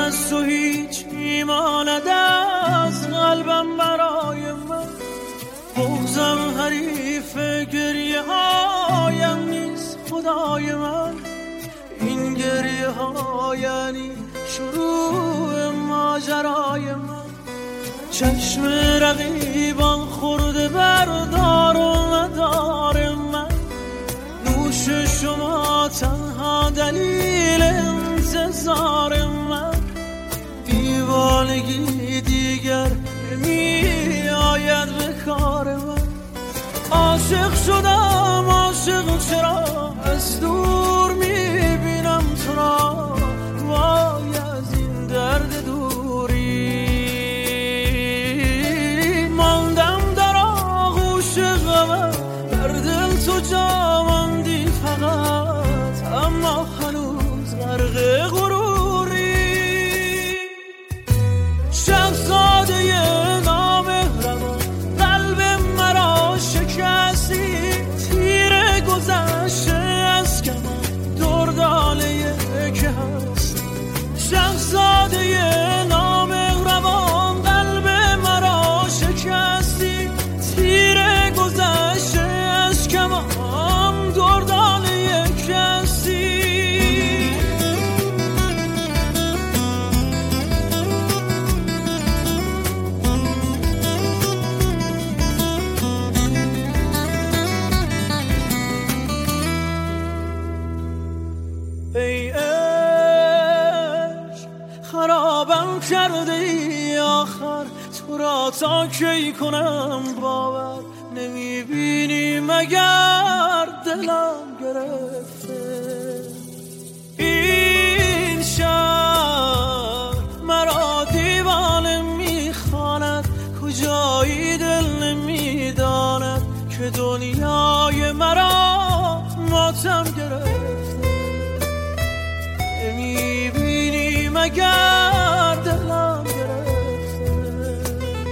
از تو هیچ میماند از قلبم برای من. بغضم حریف گریه هایم نیست خدای من. این گریه ها یعنی شروع ماجرای من. چشم رقیبان خورده بردار و ندار من. نوش شما تنها دلیل انتظار من. دیوانگی دیگر نمی آید به کار من. عاشق شدم عاشق چرا از دور میبینم تو را. وای از این درد دوری ماندم در آغوش غمت. در دل تو جا ماندی فقط اما هنوز غرق غروری. شهزاده نامهربان قلب مرا شکستی. تیر گذشته از کمان درداله که هست. شهزاده نامهربان قلب مرا شکستی. تیر گذشته از کمان درداله که هستی. ای عشق خرابم کرده ای آخر. تو را تا کی کنم باور. نمیبینی مگر دلم گرفته. این شهر مرا دیوانه میخواند. کجایی دل نمیداند که دنیای مرا ماتم گرفته. نمیبینی مگر دلم گرفته.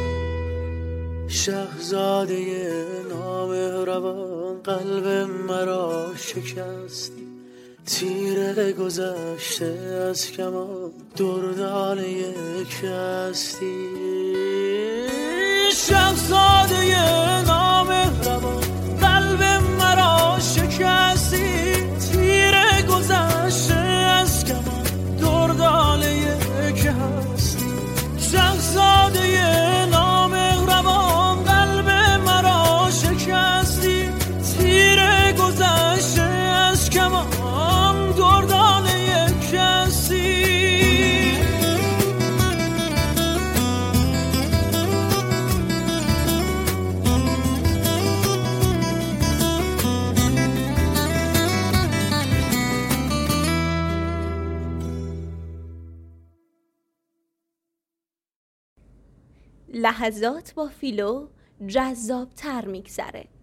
شهزاده نامهربان قلب مرا شکستی. تیر گذشته از کمان دردانه یک هستی. شهزاده نامهربان قلب مرا شکستی. تیر گذشته از کمان دردانه یک هستی. شهزاده نامهربان قلب مرا شکستی. تیر گذشته از کمان دردانه یک هستی. لحظات با فیلو جذاب‌تر می‌گذره.